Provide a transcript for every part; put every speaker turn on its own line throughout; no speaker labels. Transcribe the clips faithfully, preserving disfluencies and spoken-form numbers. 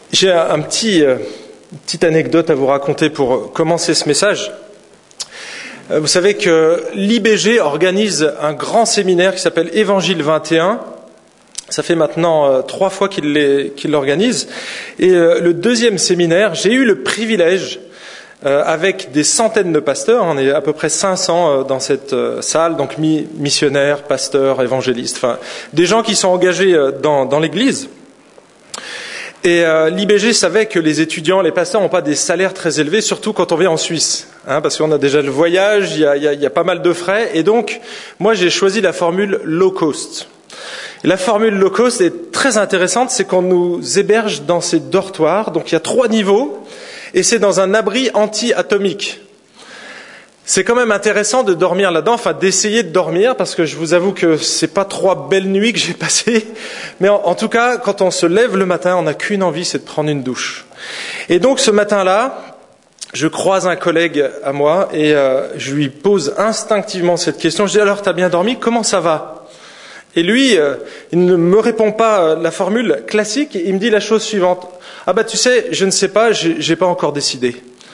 J'ai un petit, euh, une petite anecdote à vous raconter pour commencer ce message. Euh, vous savez que l'I B G organise un grand séminaire qui s'appelle Évangile vingt et un. Ça fait maintenant euh, trois fois qu'il les, qu'il l'organise. Et euh, le deuxième séminaire, j'ai eu le privilège, euh, avec des centaines de pasteurs, on est à peu près cinq cents euh, dans cette euh, salle, donc mi- missionnaires, pasteurs, évangélistes, enfin des gens qui sont engagés euh, dans, dans l'Église. Et euh, l'I B G savait que les étudiants, les pasteurs n'ont pas des salaires très élevés, surtout quand on vient en Suisse, hein, parce qu'on a déjà le voyage, il y a, il y a, il y a pas mal de frais. Et donc, moi, j'ai choisi la formule low cost. Et la formule low cost est très intéressante, c'est qu'on nous héberge dans ces dortoirs. Donc, il y a trois niveaux, et c'est dans un abri anti-atomique. C'est quand même intéressant de dormir là-dedans, enfin d'essayer de dormir, parce que je vous avoue que c'est pas trois belles nuits que j'ai passées, mais en, en tout cas, quand on se lève le matin, on n'a qu'une envie, c'est de prendre une douche. Et donc ce matin-là, je croise un collègue à moi et euh, je lui pose instinctivement cette question. Je dis alors, t'as bien dormi? Comment ça va? Et lui, euh, il ne me répond pas euh, la formule classique, il me dit la chose suivante. Ah bah tu sais, je ne sais pas, j'ai, j'ai pas encore décidé.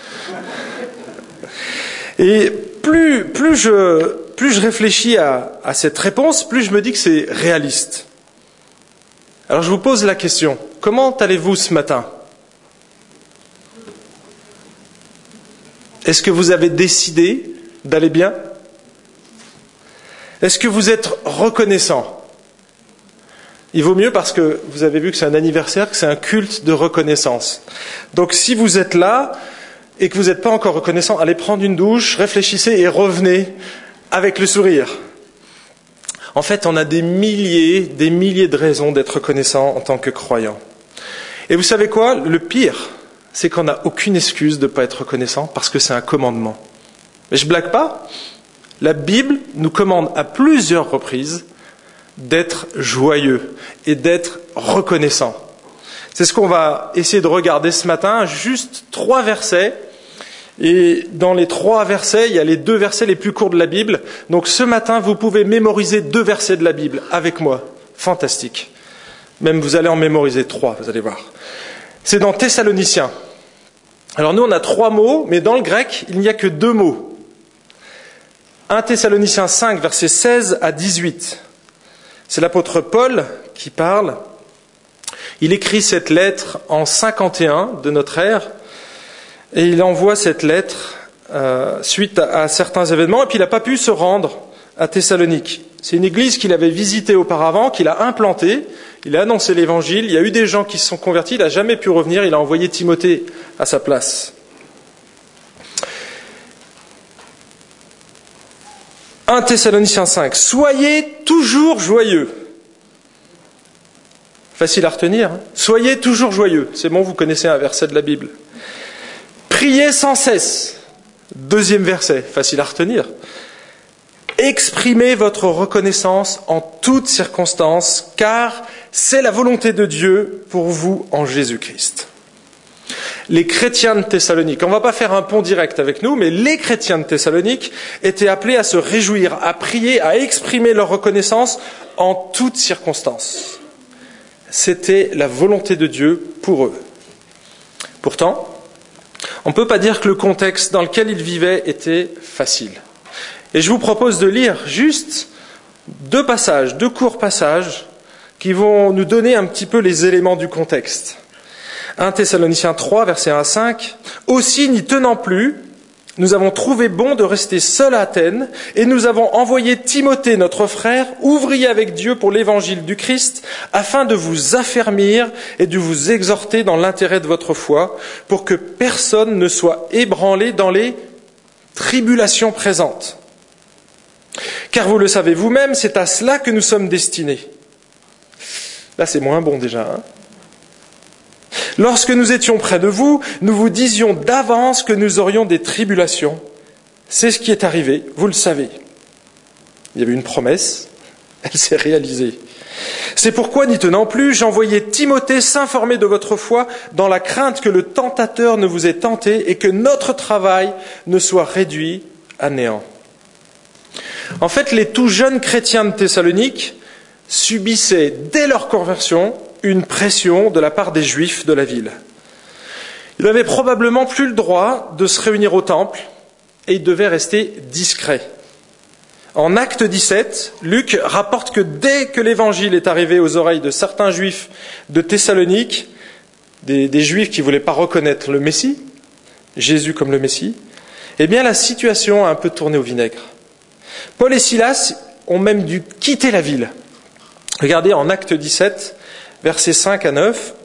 Et plus, plus, je, plus je réfléchis à, à cette réponse, plus je me dis que c'est réaliste. Alors je vous pose la question, comment allez-vous ce matin? Est-ce que vous avez décidé d'aller bien? Est-ce que vous êtes reconnaissant? Il vaut mieux parce que vous avez vu que c'est un anniversaire, que c'est un culte de reconnaissance. Donc si vous êtes là et que vous n'êtes pas encore reconnaissant, allez prendre une douche, réfléchissez et revenez avec le sourire. En fait, on a des milliers, des milliers de raisons d'être reconnaissant en tant que croyant. Et vous savez quoi? Le pire, c'est qu'on n'a aucune excuse de ne pas être reconnaissant parce que c'est un commandement. Mais je blague pas. La Bible nous commande à plusieurs reprises d'être joyeux et d'être reconnaissant. C'est ce qu'on va essayer de regarder ce matin, juste trois versets. Et dans les trois versets, il y a les deux versets les plus courts de la Bible. Donc ce matin, vous pouvez mémoriser deux versets de la Bible avec moi. Fantastique. Même vous allez en mémoriser trois, vous allez voir. C'est dans Thessaloniciens. Alors nous, on a trois mots, mais dans le grec, il n'y a que deux mots. un Thessaloniciens cinq, versets seize à dix-huit. C'est l'apôtre Paul qui parle. Il écrit cette lettre en cinquante et un de notre ère et il envoie cette lettre euh, suite à, à certains événements et puis il n'a pas pu se rendre à Thessalonique. C'est une église qu'il avait visitée auparavant, qu'il a implantée, il a annoncé l'évangile, il y a eu des gens qui se sont convertis, il n'a jamais pu revenir, il a envoyé Timothée à sa place. un Thessaloniciens cinq, soyez toujours joyeux. Facile à retenir. Hein. Soyez toujours joyeux. C'est bon, vous connaissez un verset de la Bible. Priez sans cesse. Deuxième verset, facile à retenir. Exprimez votre reconnaissance en toutes circonstances, car c'est la volonté de Dieu pour vous en Jésus-Christ. Les chrétiens de Thessalonique, on ne va pas faire un pont direct avec nous, mais les chrétiens de Thessalonique étaient appelés à se réjouir, à prier, à exprimer leur reconnaissance en toutes circonstances. C'était la volonté de Dieu pour eux. Pourtant, on ne peut pas dire que le contexte dans lequel ils vivaient était facile. Et je vous propose de lire juste deux passages, deux courts passages, qui vont nous donner un petit peu les éléments du contexte. un Thessaloniciens trois, versets un à cinq. « Aussi, n'y tenant plus, nous avons trouvé bon de rester seuls à Athènes, et nous avons envoyé Timothée, notre frère, ouvrier avec Dieu pour l'évangile du Christ, afin de vous affermir et de vous exhorter dans l'intérêt de votre foi, pour que personne ne soit ébranlé dans les tribulations présentes. Car vous le savez vous-même, c'est à cela que nous sommes destinés. » Là, c'est moins bon déjà, hein. Lorsque nous étions près de vous, nous vous disions d'avance que nous aurions des tribulations. C'est ce qui est arrivé, vous le savez. Il y avait une promesse, elle s'est réalisée. C'est pourquoi, n'y tenant plus, j'envoyais Timothée s'informer de votre foi dans la crainte que le tentateur ne vous ait tenté et que notre travail ne soit réduit à néant. En fait, les tout jeunes chrétiens de Thessalonique subissaient, dès leur conversion, une pression de la part des Juifs de la ville. Il n'avait probablement plus le droit de se réunir au temple et il devait rester discret. En Acte dix-sept, Luc rapporte que dès que l'évangile est arrivé aux oreilles de certains Juifs de Thessalonique, des, des Juifs qui ne voulaient pas reconnaître le Messie, Jésus comme le Messie, eh bien la situation a un peu tourné au vinaigre. Paul et Silas ont même dû quitter la ville. Regardez en Acte dix-sept, versets cinq à neuf.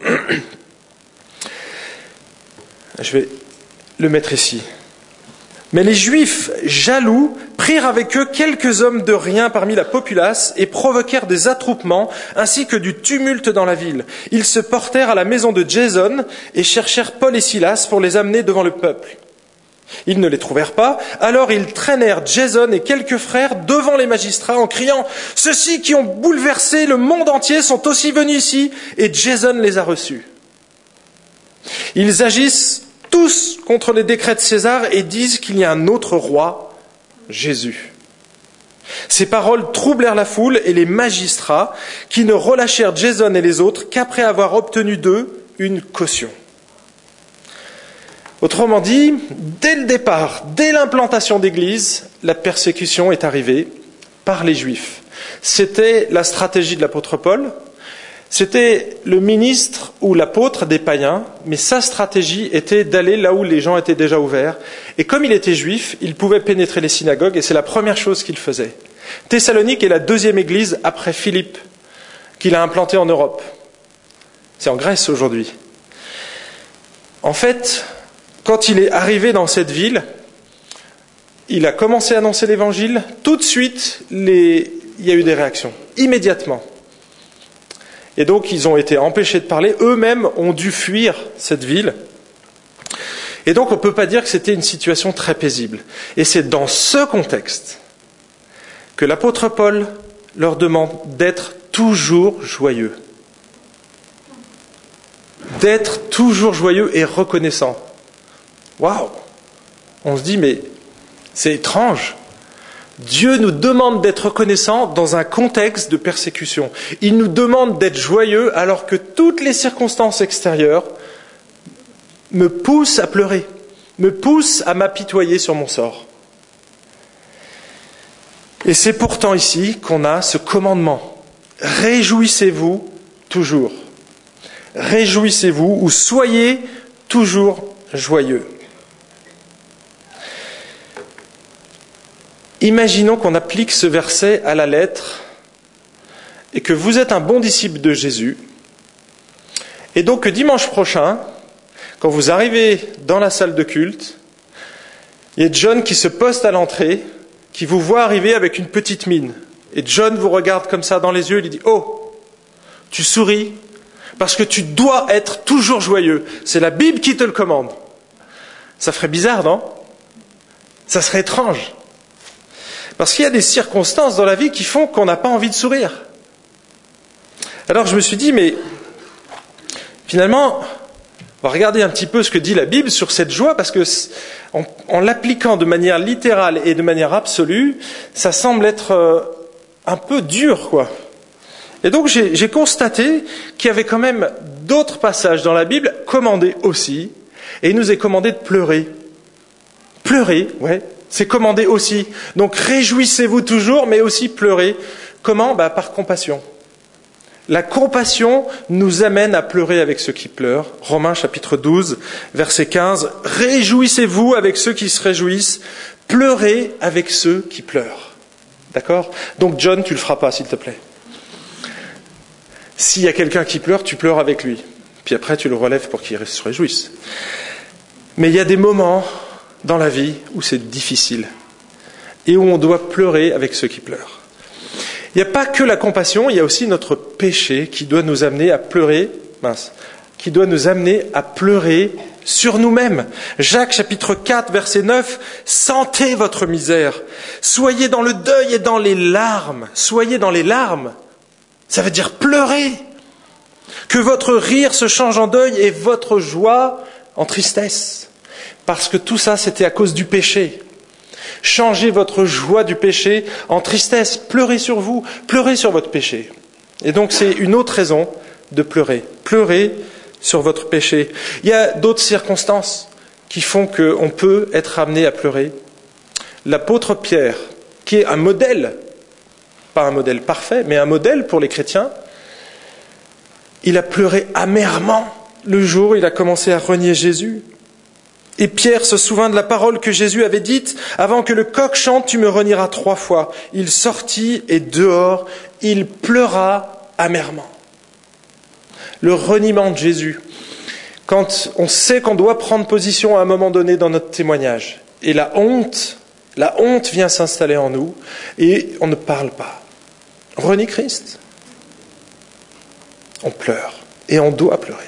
Je vais le mettre ici. Mais les Juifs, jaloux, prirent avec eux quelques hommes de rien parmi la populace et provoquèrent des attroupements ainsi que du tumulte dans la ville. Ils se portèrent à la maison de Jason et cherchèrent Paul et Silas pour les amener devant le peuple. Ils ne les trouvèrent pas, alors ils traînèrent Jason et quelques frères devant les magistrats en criant « Ceux-ci qui ont bouleversé le monde entier sont aussi venus ici et Jason les a reçus. » Ils agissent tous contre les décrets de César et disent qu'il y a un autre roi, Jésus. Ces paroles troublèrent la foule et les magistrats qui ne relâchèrent Jason et les autres qu'après avoir obtenu d'eux une caution. Autrement dit, dès le départ, dès l'implantation d'église, la persécution est arrivée par les Juifs. C'était la stratégie de l'apôtre Paul. C'était le ministre ou l'apôtre des païens, mais sa stratégie était d'aller là où les gens étaient déjà ouverts. Et comme il était juif, il pouvait pénétrer les synagogues, et c'est la première chose qu'il faisait. Thessalonique est la deuxième église après Philippe, qu'il a implantée en Europe. C'est en Grèce aujourd'hui. En fait, quand il est arrivé dans cette ville, il a commencé à annoncer l'évangile. Tout de suite, les... il y a eu des réactions, immédiatement. Et donc, ils ont été empêchés de parler. Eux-mêmes ont dû fuir cette ville. Et donc, on ne peut pas dire que c'était une situation très paisible. Et c'est dans ce contexte que l'apôtre Paul leur demande d'être toujours joyeux. D'être toujours joyeux et reconnaissant. Waouh! On se dit, mais c'est étrange. Dieu nous demande d'être reconnaissants dans un contexte de persécution. Il nous demande d'être joyeux alors que toutes les circonstances extérieures me poussent à pleurer, me poussent à m'apitoyer sur mon sort. Et c'est pourtant ici qu'on a ce commandement. Réjouissez-vous toujours. Réjouissez-vous ou soyez toujours joyeux. Imaginons qu'on applique ce verset à la lettre et que vous êtes un bon disciple de Jésus. Et donc que dimanche prochain, quand vous arrivez dans la salle de culte, il y a John qui se poste à l'entrée, qui vous voit arriver avec une petite mine. Et John vous regarde comme ça dans les yeux et il dit « Oh, tu souris parce que tu dois être toujours joyeux. C'est la Bible qui te le commande. » Ça ferait bizarre, non? Ça serait étrange. Parce qu'il y a des circonstances dans la vie qui font qu'on n'a pas envie de sourire. Alors je me suis dit, mais finalement, on va regarder un petit peu ce que dit la Bible sur cette joie, parce que en, en l'appliquant de manière littérale et de manière absolue, ça semble être euh, un peu dur, quoi. Et donc j'ai, j'ai constaté qu'il y avait quand même d'autres passages dans la Bible commandés aussi, et il nous est commandé de pleurer. Pleurer, ouais. C'est commandé aussi. Donc réjouissez-vous toujours, mais aussi pleurez. Comment? Bah, par compassion. La compassion nous amène à pleurer avec ceux qui pleurent. Romains chapitre douze, verset quinze. Réjouissez-vous avec ceux qui se réjouissent. Pleurez avec ceux qui pleurent. D'accord? Donc John, tu le feras pas, s'il te plaît. S'il y a quelqu'un qui pleure, tu pleures avec lui. Puis après, tu le relèves pour qu'il se réjouisse. Mais il y a des moments dans la vie où c'est difficile et où on doit pleurer avec ceux qui pleurent. Il n'y a pas que la compassion, il y a aussi notre péché qui doit nous amener à pleurer, mince, qui doit nous amener à pleurer sur nous-mêmes. Jacques chapitre quatre verset neuf, sentez votre misère, soyez dans le deuil et dans les larmes, soyez dans les larmes, ça veut dire pleurer, que votre rire se change en deuil et votre joie en tristesse. Parce que tout ça, c'était à cause du péché. Changez votre joie du péché en tristesse. Pleurez sur vous, pleurez sur votre péché. Et donc, c'est une autre raison de pleurer. Pleurez sur votre péché. Il y a d'autres circonstances qui font qu'on peut être amené à pleurer. L'apôtre Pierre, qui est un modèle, pas un modèle parfait, mais un modèle pour les chrétiens, il a pleuré amèrement le jour où il a commencé à renier Jésus. Et Pierre se souvint de la parole que Jésus avait dite, « Avant que le coq chante, tu me renieras trois fois. » Il sortit et dehors, il pleura amèrement. Le reniement de Jésus, quand on sait qu'on doit prendre position à un moment donné dans notre témoignage, et la honte, la honte vient s'installer en nous, et on ne parle pas. On renie Christ. On pleure, et on doit pleurer.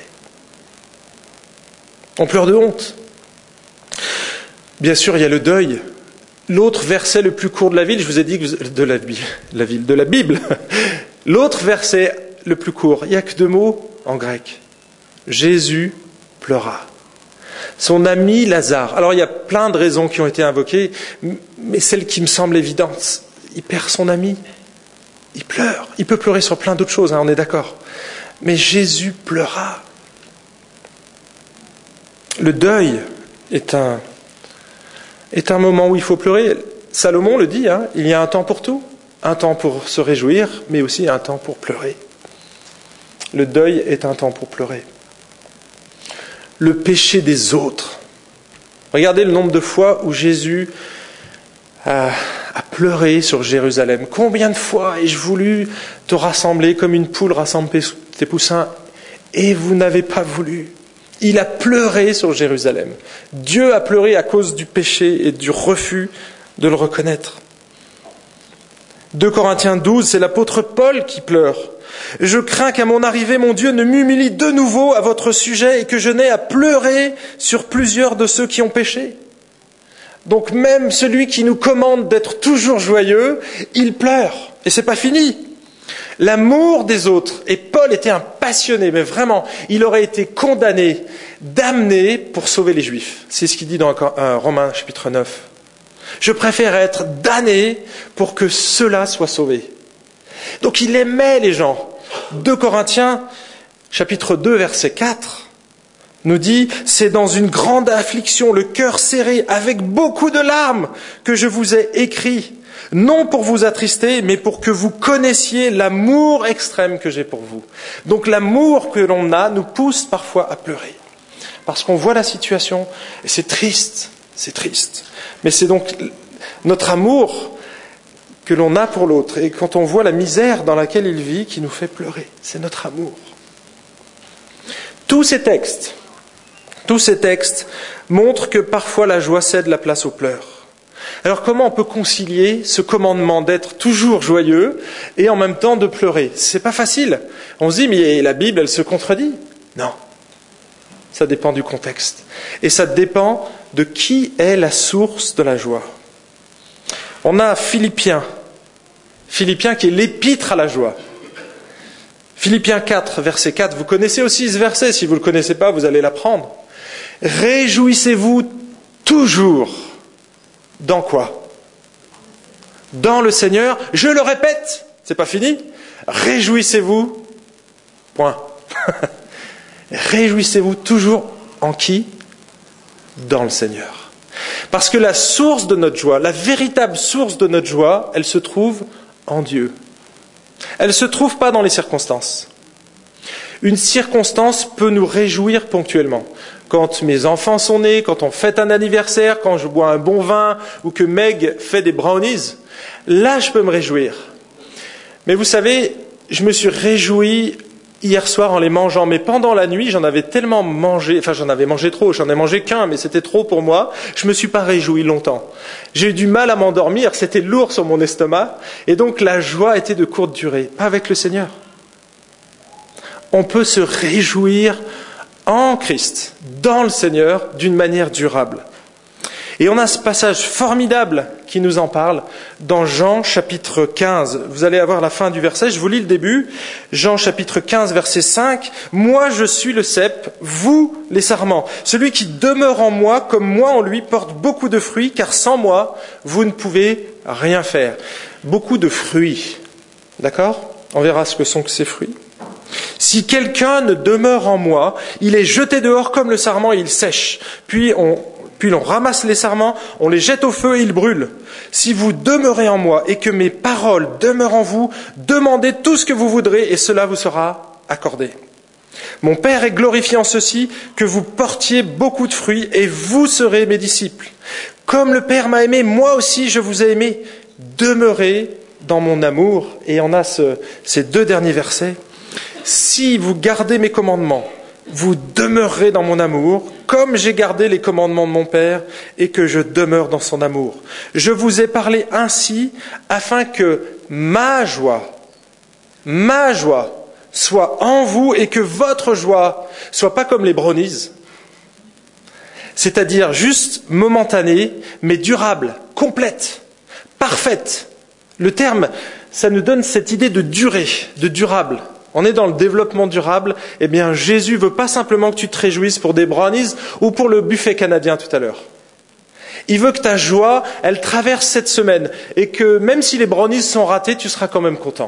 On pleure de honte. Bien sûr, il y a le deuil. L'autre verset le plus court de la ville, je vous ai dit que vous, de la, la ville, de la Bible. L'autre verset le plus court, il n'y a que deux mots en grec. Jésus pleura. Son ami Lazare. Alors il y a plein de raisons qui ont été invoquées, mais celle qui me semble évidente, il perd son ami. Il pleure. Il peut pleurer sur plein d'autres choses, hein, on est d'accord. Mais Jésus pleura. Le deuil est un, est un moment où il faut pleurer. Salomon le dit, hein, il y a un temps pour tout. Un temps pour se réjouir, mais aussi un temps pour pleurer. Le deuil est un temps pour pleurer. Le péché des autres. Regardez le nombre de fois où Jésus a, a pleuré sur Jérusalem. Combien de fois ai-je voulu te rassembler comme une poule rassemble tes poussins, et vous n'avez pas voulu. Il a pleuré sur Jérusalem. Dieu a pleuré à cause du péché et du refus de le reconnaître. deux Corinthiens douze, c'est l'apôtre Paul qui pleure. « Je crains qu'à mon arrivée, mon Dieu ne m'humilie de nouveau à votre sujet et que je n'aie à pleurer sur plusieurs de ceux qui ont péché. » Donc même celui qui nous commande d'être toujours joyeux, il pleure. Et c'est pas fini. L'amour des autres, et Paul était un passionné, mais vraiment, il aurait été condamné, damné pour sauver les Juifs. C'est ce qu'il dit dans Romains chapitre neuf. Je préfère être damné pour que ceux-là soient sauvés. Donc il aimait les gens. deux Corinthiens chapitre deux verset quatre nous dit « C'est dans une grande affliction, le cœur serré, avec beaucoup de larmes, que je vous ai écrit, non pour vous attrister, mais pour que vous connaissiez l'amour extrême que j'ai pour vous. » Donc l'amour que l'on a nous pousse parfois à pleurer. Parce qu'on voit la situation, et c'est triste, c'est triste. Mais c'est donc notre amour que l'on a pour l'autre, et quand on voit la misère dans laquelle il vit, qui nous fait pleurer. C'est notre amour. Tous ces textes, tous ces textes montrent que parfois la joie cède la place aux pleurs. Alors comment on peut concilier ce commandement d'être toujours joyeux et en même temps de pleurer? C'est pas facile. On se dit, mais la Bible, elle se contredit. Non. Ça dépend du contexte. Et ça dépend de qui est la source de la joie. On a Philippiens. Philippiens qui est l'épître à la joie. Philippiens quatre, verset quatre. Vous connaissez aussi ce verset. Si vous ne le connaissez pas, vous allez l'apprendre. Réjouissez-vous toujours. Dans quoi? Dans le Seigneur. Je le répète, c'est pas fini. Réjouissez-vous. Point. Réjouissez-vous toujours en qui? Dans le Seigneur. Parce que la source de notre joie, la véritable source de notre joie, elle se trouve en Dieu. Elle ne se trouve pas dans les circonstances. Une circonstance peut nous réjouir ponctuellement. Quand mes enfants sont nés, quand on fête un anniversaire, quand je bois un bon vin ou que Meg fait des brownies, là je peux me réjouir. Mais vous savez, je me suis réjoui hier soir en les mangeant, mais pendant la nuit, j'en avais tellement mangé, enfin j'en avais mangé trop, j'en ai mangé qu'un, mais c'était trop pour moi, je me suis pas réjoui longtemps. J'ai eu du mal à m'endormir, c'était lourd sur mon estomac, et donc la joie était de courte durée, pas avec le Seigneur. On peut se réjouir en Christ, dans le Seigneur, d'une manière durable. Et on a ce passage formidable qui nous en parle dans Jean chapitre quinze. Vous allez avoir la fin du verset, je vous lis le début. Jean chapitre quinze, verset cinq. « Moi je suis le cep, vous les sarments. Celui qui demeure en moi, comme moi en lui, porte beaucoup de fruits, car sans moi, vous ne pouvez rien faire. » Beaucoup de fruits. D'accord ? On verra ce que sont ces fruits. Si quelqu'un ne demeure en moi, il est jeté dehors comme le sarment et il sèche. Puis on, puis l'on ramasse les sarments, on les jette au feu et ils brûlent. Si vous demeurez en moi et que mes paroles demeurent en vous, demandez tout ce que vous voudrez et cela vous sera accordé. Mon Père est glorifié en ceci, que vous portiez beaucoup de fruits et vous serez mes disciples. Comme le Père m'a aimé, moi aussi je vous ai aimé. Demeurez dans mon amour. Et on a ce, ces deux derniers versets. Si vous gardez mes commandements, vous demeurerez dans mon amour, comme j'ai gardé les commandements de mon Père et que je demeure dans son amour. Je vous ai parlé ainsi afin que ma joie, ma joie, soit en vous et que votre joie soit pas comme les brownies, c'est-à-dire juste momentanée, mais durable, complète, parfaite. Le terme, ça nous donne cette idée de durée, de durable. On est dans le développement durable. Eh bien, Jésus veut pas simplement que tu te réjouisses pour des brownies ou pour le buffet canadien tout à l'heure. Il veut que ta joie, elle traverse cette semaine et que même si les brownies sont ratés, tu seras quand même content.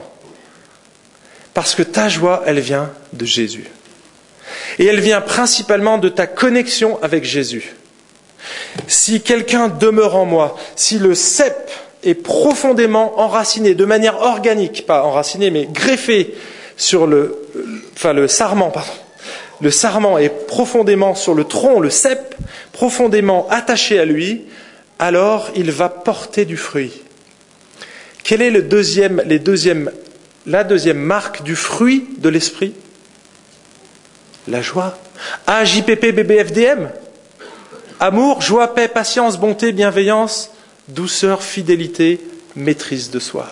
Parce que ta joie, elle vient de Jésus. Et elle vient principalement de ta connexion avec Jésus. Si quelqu'un demeure en moi, si le cep est profondément enraciné, de manière organique, pas enraciné, mais greffé sur le, enfin le sarment, pardon. Le sarment est profondément sur le tronc, le cep, profondément attaché à lui, alors il va porter du fruit. Quelle est le deuxième, les deuxièmes, la deuxième marque du fruit de l'esprit? La joie. A J P P B B F D M. Amour, joie, paix, patience, bonté, bienveillance, douceur, fidélité, maîtrise de soi.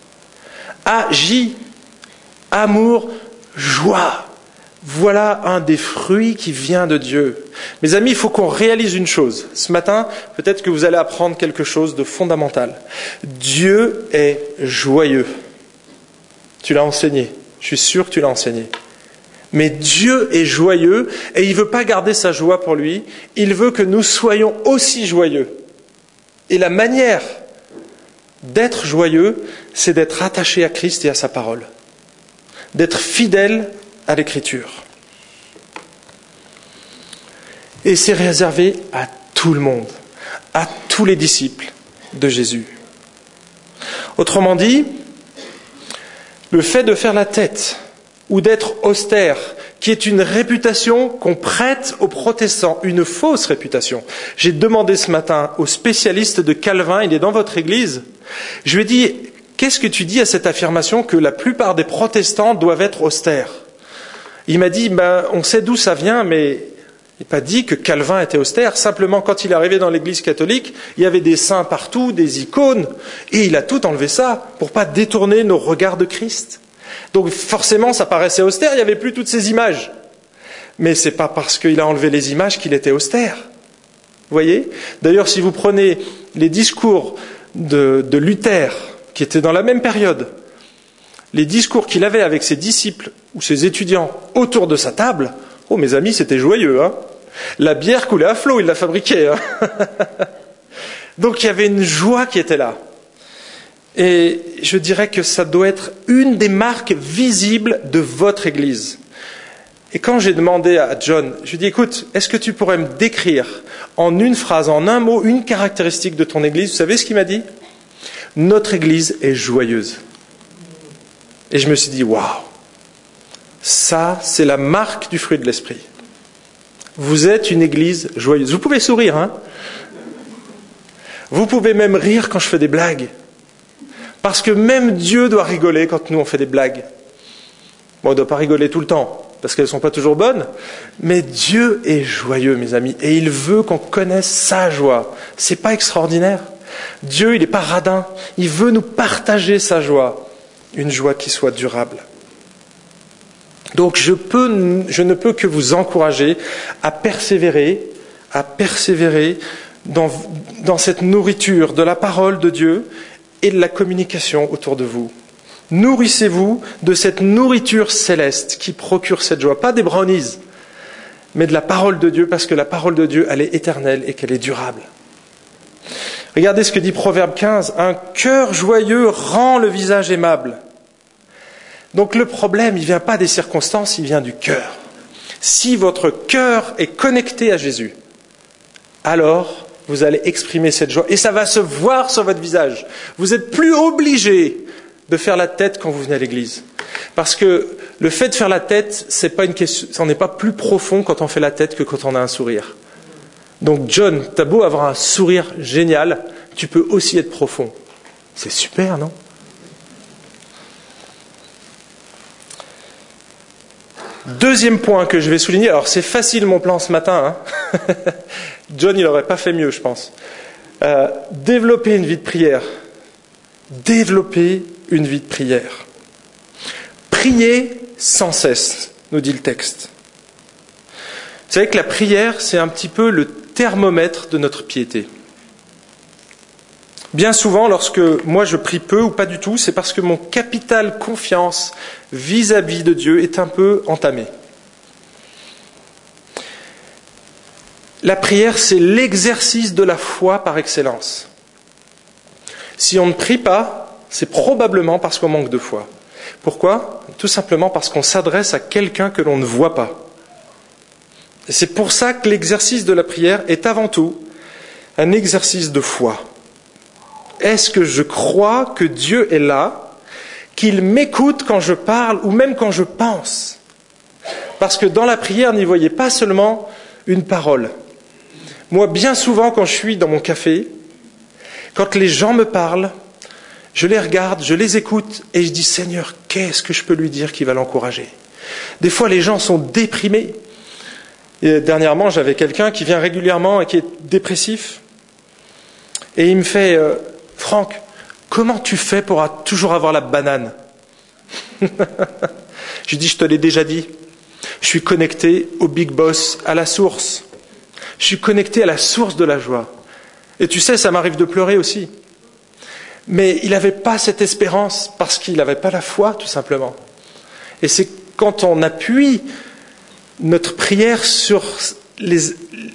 A J, amour, joie. Voilà un des fruits qui vient de Dieu. Mes amis, il faut qu'on réalise une chose. Ce matin, peut-être que vous allez apprendre quelque chose de fondamental. Dieu est joyeux. Tu l'as enseigné. Je suis sûr que tu l'as enseigné. Mais Dieu est joyeux et il ne veut pas garder sa joie pour lui. Il veut que nous soyons aussi joyeux. Et la manière d'être joyeux, c'est d'être attaché à Christ et à sa parole. D'être fidèle à l'Écriture. Et c'est réservé à tout le monde, à tous les disciples de Jésus. Autrement dit, le fait de faire la tête ou d'être austère, qui est une réputation qu'on prête aux protestants, une fausse réputation. J'ai demandé ce matin au spécialiste de Calvin, il est dans votre église, je lui ai dit, qu'est-ce que tu dis à cette affirmation que la plupart des protestants doivent être austères? Il m'a dit, ben, on sait d'où ça vient, mais il n'a pas dit que Calvin était austère. Simplement, quand il est arrivé dans l'église catholique, il y avait des saints partout, des icônes, et il a tout enlevé ça pour pas détourner nos regards de Christ. Donc forcément, ça paraissait austère, il n'y avait plus toutes ces images. Mais ce n'est pas parce qu'il a enlevé les images qu'il était austère. Vous voyez? D'ailleurs, si vous prenez les discours de, de Luther, qui était dans la même période, les discours qu'il avait avec ses disciples ou ses étudiants autour de sa table, oh mes amis, c'était joyeux, hein. La bière coulait à flot, il l'a fabriquée, hein. Donc il y avait une joie qui était là. Et je dirais que ça doit être une des marques visibles de votre Église. Et quand j'ai demandé à John, je lui ai dit, écoute, est-ce que tu pourrais me décrire en une phrase, en un mot, une caractéristique de ton Église? Vous savez ce qu'il m'a dit? Notre Église est joyeuse. Et je me suis dit, waouh, ça, c'est la marque du fruit de l'esprit. Vous êtes une Église joyeuse. Vous pouvez sourire, hein? Vous pouvez même rire quand je fais des blagues. Parce que même Dieu doit rigoler quand nous on fait des blagues. Bon, on ne doit pas rigoler tout le temps, parce qu'elles ne sont pas toujours bonnes, mais Dieu est joyeux, mes amis, et il veut qu'on connaisse sa joie. C'est pas extraordinaire? Dieu, il n'est pas radin, il veut nous partager sa joie, une joie qui soit durable. Donc je, peux, je ne peux que vous encourager à persévérer, à persévérer dans, dans cette nourriture de la parole de Dieu, et de la communication autour de vous. Nourrissez-vous de cette nourriture céleste qui procure cette joie. Pas des brownies, mais de la parole de Dieu, parce que la parole de Dieu, elle est éternelle et qu'elle est durable. Regardez ce que dit Proverbe quinze. Un cœur joyeux rend le visage aimable. Donc le problème, il ne vient pas des circonstances, il vient du cœur. Si votre cœur est connecté à Jésus, alors vous allez exprimer cette joie et ça va se voir sur votre visage. Vous n'êtes plus obligé de faire la tête quand vous venez à l'église. Parce que le fait de faire la tête, c'est pas une question, ça n'est pas plus profond quand on fait la tête que quand on a un sourire. Donc John, t'as beau avoir un sourire génial, tu peux aussi être profond. C'est super, non ? Deuxième point que je vais souligner, alors c'est facile mon plan ce matin, hein. John il n'aurait pas fait mieux je pense. Euh, développer une vie de prière. Développer une vie de prière. Prier sans cesse, nous dit le texte. Vous savez que la prière c'est un petit peu le thermomètre de notre piété. Bien souvent, lorsque moi je prie peu ou pas du tout, c'est parce que mon capital confiance vis-à-vis de Dieu est un peu entamé. La prière, c'est l'exercice de la foi par excellence. Si on ne prie pas, c'est probablement parce qu'on manque de foi. Pourquoi ? Tout simplement parce qu'on s'adresse à quelqu'un que l'on ne voit pas. Et c'est pour ça que l'exercice de la prière est avant tout un exercice de foi. Est-ce que je crois que Dieu est là, qu'il m'écoute quand je parle ou même quand je pense ? Parce que dans la prière, n'y voyez pas seulement une parole. Moi, bien souvent, quand je suis dans mon café, quand les gens me parlent, je les regarde, je les écoute et je dis « Seigneur, qu'est-ce que je peux lui dire qui va l'encourager ?» Des fois, les gens sont déprimés. Et dernièrement, j'avais quelqu'un qui vient régulièrement et qui est dépressif. Et il me fait euh, « Franck, comment tu fais pour toujours avoir la banane ?» Je dis « Je te l'ai déjà dit. Je suis connecté au Big Boss, à la source. Je suis connecté à la source de la joie. Et tu sais, ça m'arrive de pleurer aussi. » Mais il n'avait pas cette espérance parce qu'il n'avait pas la foi, tout simplement. Et c'est quand on appuie notre prière sur les,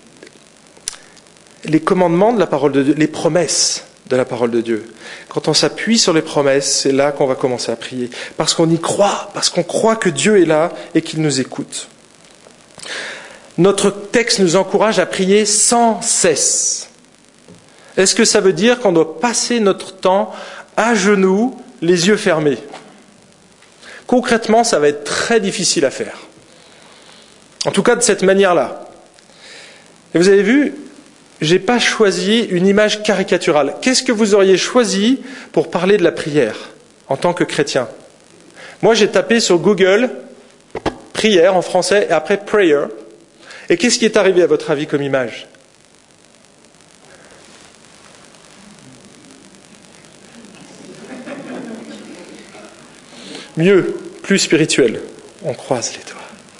les commandements de la parole de Dieu, les promesses de la parole de Dieu. Quand on s'appuie sur les promesses, c'est là qu'on va commencer à prier. Parce qu'on y croit, parce qu'on croit que Dieu est là et qu'il nous écoute. Notre texte nous encourage à prier sans cesse. Est-ce que ça veut dire qu'on doit passer notre temps à genoux, les yeux fermés ? Concrètement, ça va être très difficile à faire. En tout cas, de cette manière-là. Et vous avez vu, je n'ai pas choisi une image caricaturale. Qu'est-ce que vous auriez choisi pour parler de la prière en tant que chrétien ? Moi, j'ai tapé sur Google « prière » en français et après « prayer ». Et qu'est-ce qui est arrivé à votre avis comme image ? Mieux, plus spirituel. On croise les doigts.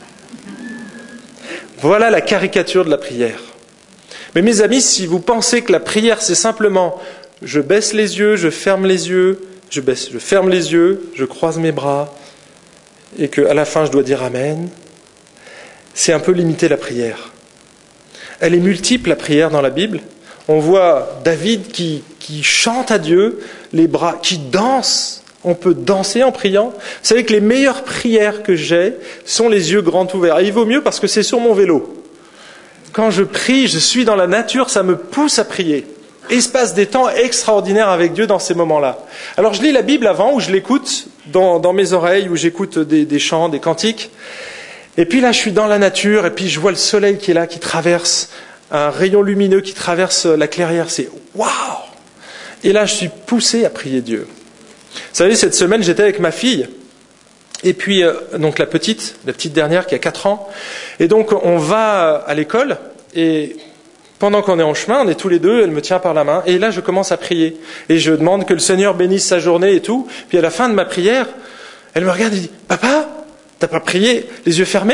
Voilà la caricature de la prière. Mais mes amis, si vous pensez que la prière, c'est simplement je baisse les yeux, je ferme les yeux, je baisse, je ferme les yeux, je croise mes bras, et qu'à la fin je dois dire Amen, c'est un peu limiter la prière. Elle est multiple, la prière dans la Bible. On voit David qui, qui chante à Dieu, les bras, qui danse. On peut danser en priant. Vous savez que les meilleures prières que j'ai sont les yeux grands ouverts. Et il vaut mieux parce que c'est sur mon vélo. Quand je prie, je suis dans la nature, ça me pousse à prier. Et il se passe des temps extraordinaires avec Dieu dans ces moments-là. Alors je lis la Bible avant, ou je l'écoute dans, dans mes oreilles, où j'écoute des, des chants, des cantiques. Et puis là, je suis dans la nature, et puis je vois le soleil qui est là, qui traverse, un rayon lumineux qui traverse la clairière. C'est waouh! Et là, je suis poussé à prier Dieu. Vous savez, cette semaine, j'étais avec ma fille, et puis, euh, donc la petite, la petite dernière qui a quatre ans, et donc on va à l'école, et pendant qu'on est en chemin, on est tous les deux, elle me tient par la main, et là je commence à prier, et je demande que le Seigneur bénisse sa journée et tout, puis à la fin de ma prière, elle me regarde et dit « Papa, t'as pas prié les yeux fermés ?»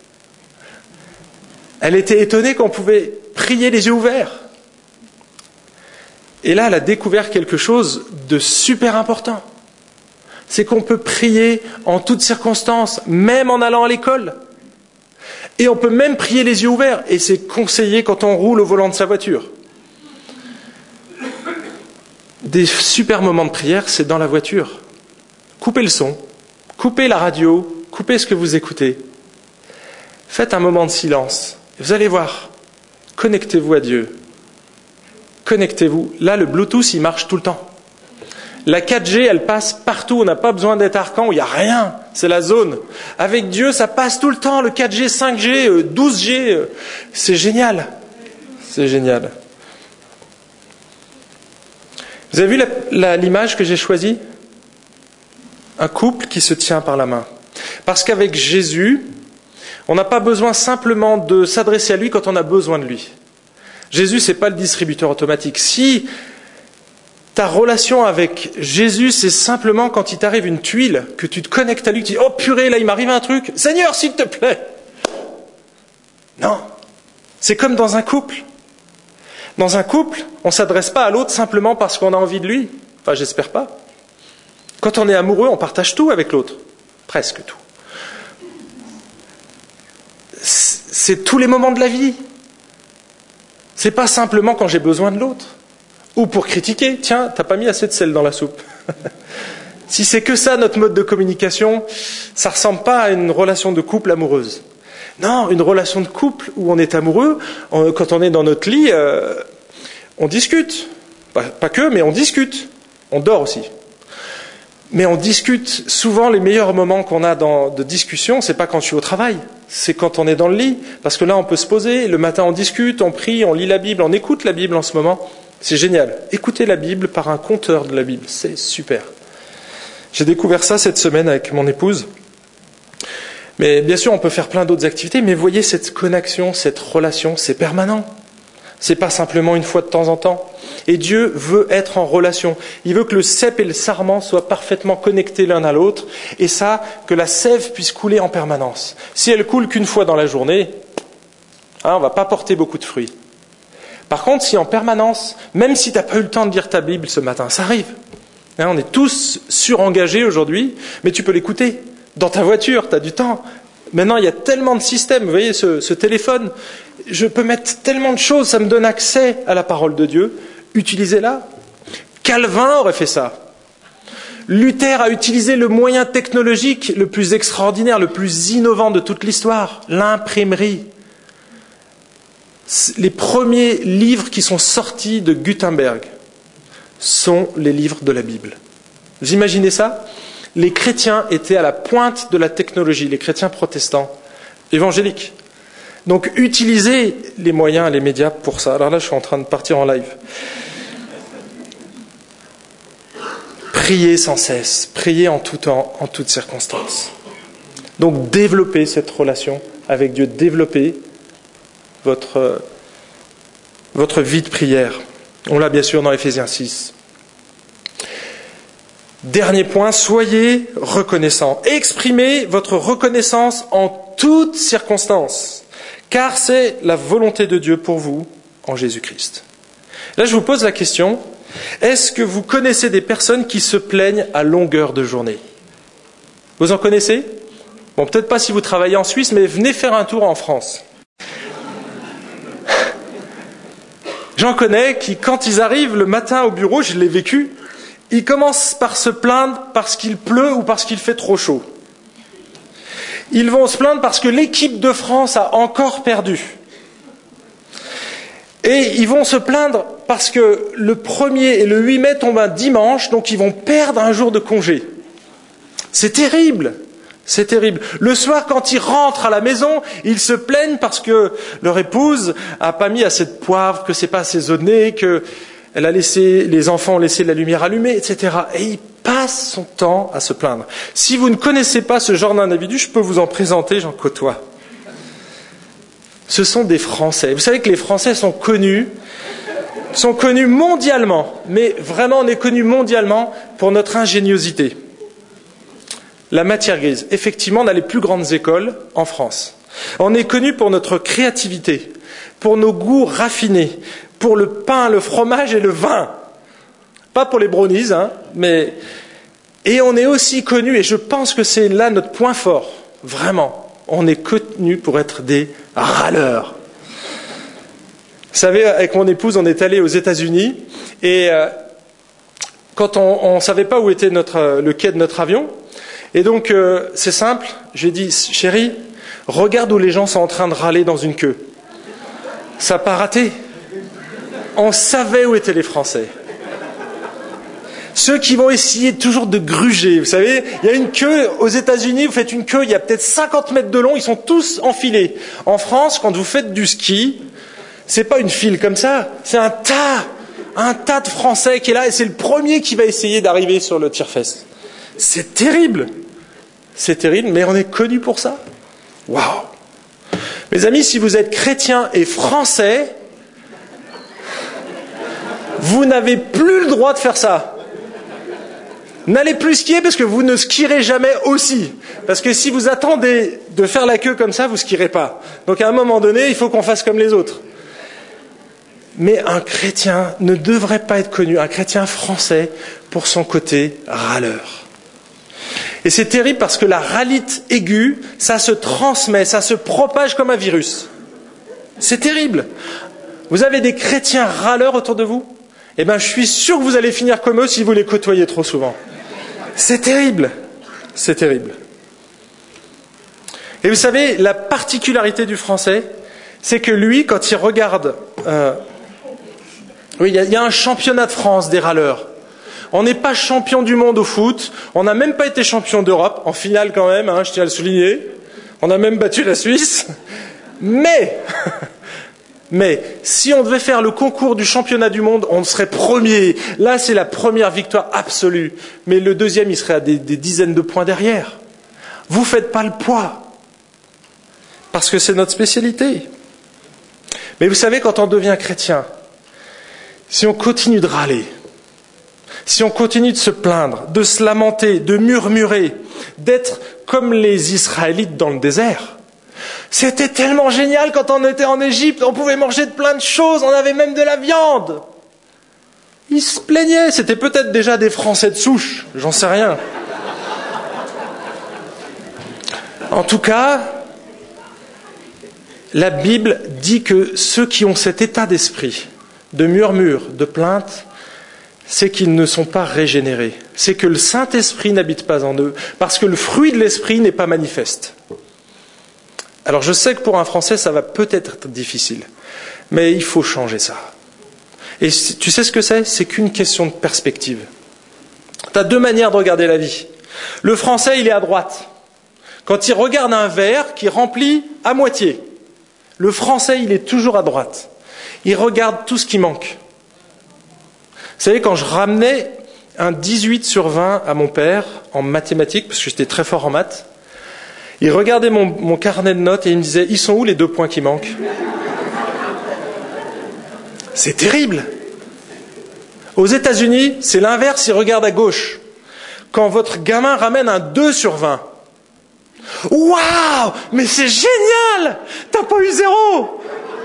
Elle était étonnée qu'on pouvait prier les yeux ouverts. Et là, elle a découvert quelque chose de super important. C'est qu'on peut prier en toutes circonstances, même en allant à l'école. Et on peut même prier les yeux ouverts. Et c'est conseillé quand on roule au volant de sa voiture. Des super moments de prière, c'est dans la voiture. Coupez le son, Coupez la radio, coupez ce que vous écoutez. Faites un moment de silence. Vous allez voir, connectez-vous à Dieu. Connectez-vous. Là, le Bluetooth, il marche tout le temps. La quatre G, elle passe partout. On n'a pas besoin d'être Arcan où il n'y a rien. C'est la zone. Avec Dieu, ça passe tout le temps. Le quatre G, cinq G, douze G. C'est génial. C'est génial. Vous avez vu la, la, l'image que j'ai choisie ? Un couple qui se tient par la main. Parce qu'avec Jésus, on n'a pas besoin simplement de s'adresser à lui quand on a besoin de lui. Jésus, ce n'est pas le distributeur automatique. Si ta relation avec Jésus, c'est simplement quand il t'arrive une tuile, que tu te connectes à lui, que tu dis « Oh purée, là il m'arrive un truc, Seigneur, s'il te plaît !» Non, c'est comme dans un couple. Dans un couple, on ne s'adresse pas à l'autre simplement parce qu'on a envie de lui. Enfin, j'espère pas. Quand on est amoureux, on partage tout avec l'autre. Presque tout. C'est tous les moments de la vie. C'est pas simplement quand j'ai besoin de l'autre. Ou pour critiquer, tiens, t'as pas mis assez de sel dans la soupe. Si c'est que ça notre mode de communication, ça ressemble pas à une relation de couple amoureuse. Non, une relation de couple où on est amoureux, on, quand on est dans notre lit, euh, on discute. Pas, pas que, mais on discute. On dort aussi. Mais on discute. Souvent, les meilleurs moments qu'on a dans, de discussion, c'est pas quand je suis au travail, c'est quand on est dans le lit. Parce que là, on peut se poser. Le matin, on discute, on prie, on lit la Bible, on écoute la Bible en ce moment. C'est génial. Écoutez la Bible par un conteur de la Bible, c'est super. J'ai découvert ça cette semaine avec mon épouse. Mais bien sûr, on peut faire plein d'autres activités, mais voyez cette connexion, cette relation, c'est permanent. C'est pas simplement une fois de temps en temps. Et Dieu veut être en relation. Il veut que le cep et le sarment soient parfaitement connectés l'un à l'autre, et ça, que la sève puisse couler en permanence. Si elle coule qu'une fois dans la journée, hein, on ne va pas porter beaucoup de fruits. Par contre, si en permanence, même si tu n'as pas eu le temps de lire ta Bible ce matin, ça arrive. Hein, on est tous surengagés aujourd'hui, mais tu peux l'écouter. Dans ta voiture, tu as du temps. Maintenant, il y a tellement de systèmes. Vous voyez, ce, ce téléphone, je peux mettre tellement de choses, ça me donne accès à la parole de Dieu. Utilisez-la. Calvin aurait fait ça. Luther a utilisé le moyen technologique le plus extraordinaire, le plus innovant de toute l'histoire, l'imprimerie. Les premiers livres qui sont sortis de Gutenberg sont les livres de la Bible. Vous imaginez ça ? Les chrétiens étaient à la pointe de la technologie, les chrétiens protestants, évangéliques. Donc utilisez les moyens et les médias pour ça. Alors là, je suis en train de partir en live. Priez sans cesse, priez en tout temps, en toutes circonstances. Donc développez cette relation avec Dieu, développez votre, votre vie de prière. On l'a bien sûr dans Éphésiens six. Dernier point, soyez reconnaissants. Exprimez votre reconnaissance en toutes circonstances, car c'est la volonté de Dieu pour vous en Jésus-Christ. Là, je vous pose la question, est-ce que vous connaissez des personnes qui se plaignent à longueur de journée ? Vous en connaissez ? Bon, peut-être pas si vous travaillez en Suisse, mais venez faire un tour en France. J'en connais qui, quand ils arrivent le matin au bureau, je l'ai vécu, ils commencent par se plaindre parce qu'il pleut ou parce qu'il fait trop chaud. Ils vont se plaindre parce que l'équipe de France a encore perdu. Et ils vont se plaindre parce que le premier et le huit mai tombent un dimanche, donc ils vont perdre un jour de congé. C'est terrible, c'est terrible. Le soir, quand ils rentrent à la maison, ils se plaignent parce que leur épouse a pas mis assez de poivre, que c'est pas assaisonné, que elle a laissé, les enfants ont laissé la lumière allumée, et cetera. Et il passe son temps à se plaindre. Si vous ne connaissez pas ce genre d'individu, je peux vous en présenter, j'en côtoie. Ce sont des Français. Vous savez que les Français sont connus, sont connus mondialement, mais vraiment on est connus mondialement pour notre ingéniosité. La matière grise. Effectivement, on a les plus grandes écoles en France. On est connus pour notre créativité, pour nos goûts raffinés, pour le pain, le fromage et le vin. Pas pour les brownies, hein, mais... Et on est aussi connus, et je pense que c'est là notre point fort, vraiment. On est connus pour être des râleurs. Vous savez, avec mon épouse, on est allé aux États-Unis, et euh, quand on ne savait pas où était notre, le quai de notre avion, Et donc, euh, c'est simple, je lui ai dit, chérie, regarde où les gens sont en train de râler dans une queue. Ça n'a pas raté. On savait où étaient les Français. Ceux qui vont essayer toujours de gruger, vous savez, il y a une queue aux États-Unis, vous faites une queue, il y a peut-être cinquante mètres de long, ils sont tous enfilés. En France, quand vous faites du ski, c'est pas une file comme ça, c'est un tas, un tas de Français qui est là et c'est le premier qui va essayer d'arriver sur le tire-fesse. C'est terrible, c'est terrible, mais on est connu pour ça. Waouh! Mes amis, si vous êtes chrétiens et français, vous n'avez plus le droit de faire ça. N'allez plus skier parce que vous ne skierez jamais aussi. Parce que si vous attendez de faire la queue comme ça, vous skierez pas. Donc à un moment donné, il faut qu'on fasse comme les autres. Mais un chrétien ne devrait pas être connu, un chrétien français, pour son côté râleur. Et c'est terrible parce que la râlite aiguë, ça se transmet, ça se propage comme un virus. C'est terrible. Vous avez des chrétiens râleurs autour de vous ? Eh bien, je suis sûr que vous allez finir comme eux si vous les côtoyez trop souvent. C'est terrible. C'est terrible. Et vous savez, la particularité du français, c'est que lui, quand il regarde... Euh, oui, il y, y a un championnat de France des râleurs. On n'est pas champion du monde au foot. On n'a même pas été champion d'Europe. En finale quand même, hein, je tiens à le souligner. On a même battu la Suisse. Mais... Mais si on devait faire le concours du championnat du monde, on serait premier. Là, c'est la première victoire absolue. Mais le deuxième, il serait à des, des dizaines de points derrière. Vous ne faites pas le poids. Parce que c'est notre spécialité. Mais vous savez, quand on devient chrétien, si on continue de râler, si on continue de se plaindre, de se lamenter, de murmurer, d'être comme les Israélites dans le désert, c'était tellement génial quand on était en Égypte, on pouvait manger de plein de choses, on avait même de la viande. Ils se plaignaient, c'était peut-être déjà des Français de souche, j'en sais rien. En tout cas, la Bible dit que ceux qui ont cet état d'esprit, de murmure, de plainte, c'est qu'ils ne sont pas régénérés. C'est que le Saint-Esprit n'habite pas en eux, parce que le fruit de l'Esprit n'est pas manifeste. Alors je sais que pour un Français, ça va peut-être être difficile, mais il faut changer ça. Et tu sais ce que c'est ? C'est qu'une question de perspective. Tu as deux manières de regarder la vie. Le Français, il est à droite. Quand il regarde un verre qui remplit à moitié, le Français, il est toujours à droite. Il regarde tout ce qui manque. Vous savez, quand je ramenais un dix-huit sur vingt à mon père en mathématiques, parce que j'étais très fort en maths, il regardait mon, mon carnet de notes et il me disait « Ils sont où les deux points qui manquent ?» C'est terrible. Aux États-Unis, c'est l'inverse, ils regardent à gauche. Quand votre gamin ramène un deux sur vingt, « Waouh, mais c'est génial! T'as pas eu zéro !»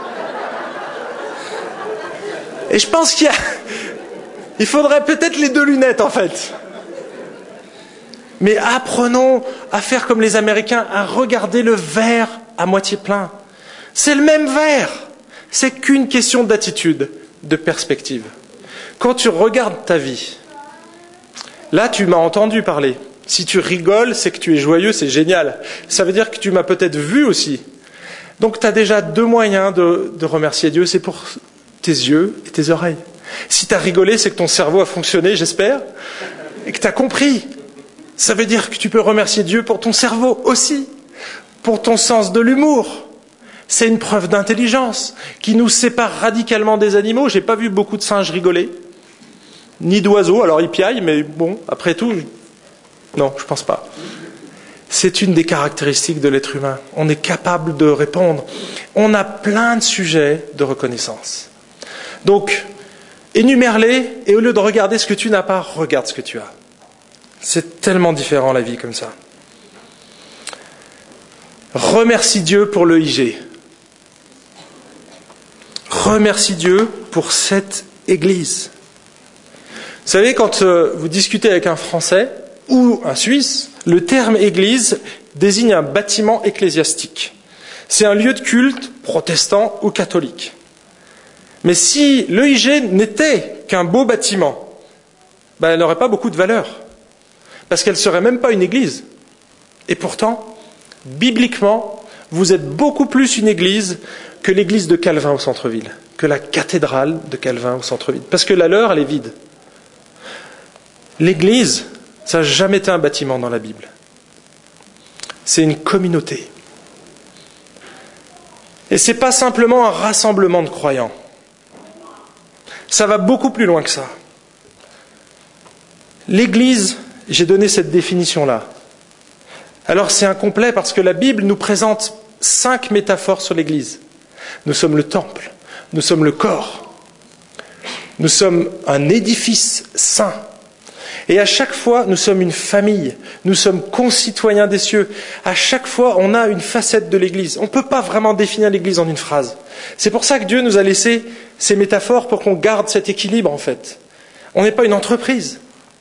Et je pense qu'il y a... Il faudrait peut-être les deux lunettes, en fait. Mais apprenons à faire comme les Américains, à regarder le verre à moitié plein. C'est le même verre. C'est qu'une question d'attitude, de perspective. Quand tu regardes ta vie, là tu m'as entendu parler. Si tu rigoles, c'est que tu es joyeux, c'est génial. Ça veut dire que tu m'as peut-être vu aussi. Donc tu as déjà deux moyens de, de remercier Dieu, c'est pour tes yeux et tes oreilles. Si tu as rigolé, c'est que ton cerveau a fonctionné, j'espère, et que tu as compris. Ça veut dire que tu peux remercier Dieu pour ton cerveau aussi, pour ton sens de l'humour. C'est une preuve d'intelligence qui nous sépare radicalement des animaux. J'ai pas vu beaucoup de singes rigoler, ni d'oiseaux. Alors ils piaillent, mais bon, après tout, non, je pense pas. C'est une des caractéristiques de l'être humain. On est capable de répondre. On a plein de sujets de reconnaissance. Donc, énumère-les et au lieu de regarder ce que tu n'as pas, regarde ce que tu as. C'est tellement différent la vie comme ça. Remercie Dieu pour l'E I G. Remercie Dieu pour cette Église. Vous savez, quand vous discutez avec un Français ou un Suisse, le terme Église désigne un bâtiment ecclésiastique. C'est un lieu de culte protestant ou catholique. Mais si l'E I G n'était qu'un beau bâtiment, ben elle n'aurait pas beaucoup de valeur. Parce qu'elle ne serait même pas une église. Et pourtant, bibliquement, vous êtes beaucoup plus une église que l'église de Calvin au centre-ville, que la cathédrale de Calvin au centre-ville. Parce que la leur, elle est vide. L'église, ça n'a jamais été un bâtiment dans la Bible. C'est une communauté. Et ce n'est pas simplement un rassemblement de croyants. Ça va beaucoup plus loin que ça. L'Église, j'ai donné cette définition-là. Alors c'est incomplet parce que la Bible nous présente cinq métaphores sur l'Église. Nous sommes le temple, nous sommes le corps, nous sommes un édifice saint. Et à chaque fois, nous sommes une famille, nous sommes concitoyens des cieux. À chaque fois, on a une facette de l'Église. On ne peut pas vraiment définir l'Église en une phrase. C'est pour ça que Dieu nous a laissé ces métaphores pour qu'on garde cet équilibre, en fait. On n'est pas une entreprise.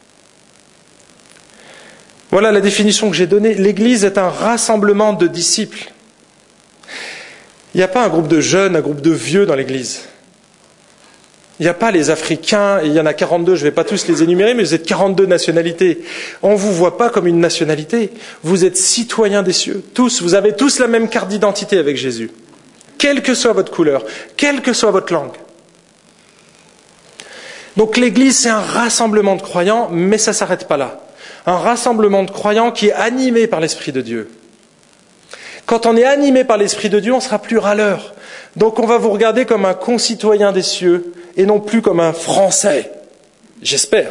Voilà la définition que j'ai donnée. L'Église est un rassemblement de disciples. Il n'y a pas un groupe de jeunes, un groupe de vieux dans l'Église. Il n'y a pas les Africains, et il y en a quarante-deux, je ne vais pas tous les énumérer, mais vous êtes quarante-deux nationalités. On ne vous voit pas comme une nationalité. Vous êtes citoyens des cieux, tous. Vous avez tous la même carte d'identité avec Jésus. Quelle que soit votre couleur, quelle que soit votre langue. Donc l'Église, c'est un rassemblement de croyants, mais ça ne s'arrête pas là. Un rassemblement de croyants qui est animé par l'Esprit de Dieu. Quand on est animé par l'Esprit de Dieu, on sera plus râleur. Donc on va vous regarder comme un concitoyen des cieux et non plus comme un Français, j'espère.